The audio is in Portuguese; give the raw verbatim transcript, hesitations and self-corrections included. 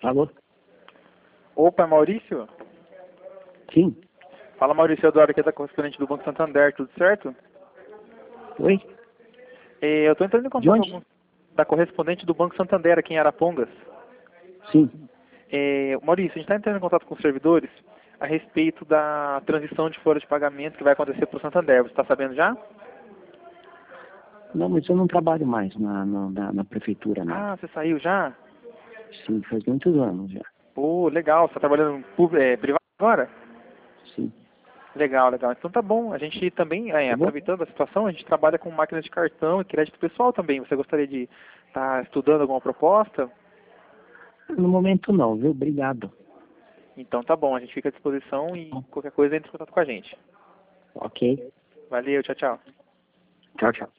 Alô? Opa, é Maurício? Sim. Fala, Maurício Eduardo, aqui é da correspondente do Banco Santander, tudo certo? Oi? É, eu estou entrando em De contato onde? com da correspondente do Banco Santander aqui em Arapongas. Sim. É, Maurício, a gente está entrando em contato com os servidores a respeito da transição de folha de pagamento que vai acontecer para o Santander. Você está sabendo já? Não, mas eu não trabalho mais na, na, na, na prefeitura, não. Ah, você saiu já? Sim, faz muitos anos já. Pô, legal. Você está trabalhando pub- é, privado agora? Sim. Legal, legal. Então tá bom. A gente também, é, Tá bom? aproveitando a situação, a gente trabalha com máquinas de cartão e crédito pessoal também. Você gostaria de estar estudando alguma proposta? No momento não, viu? Obrigado. Então tá bom, a gente fica à disposição e qualquer coisa entre em contato com a gente. Ok. Valeu, tchau, tchau. Tchau, tchau.